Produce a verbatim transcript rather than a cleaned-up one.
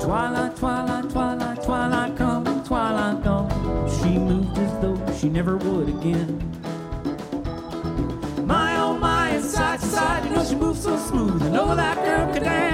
Twilight, twilight, twilight, twilight come, twilight gone. She moved as though she never would again. My oh my, side to side, you know she moves so smooth. I know that girl could dance.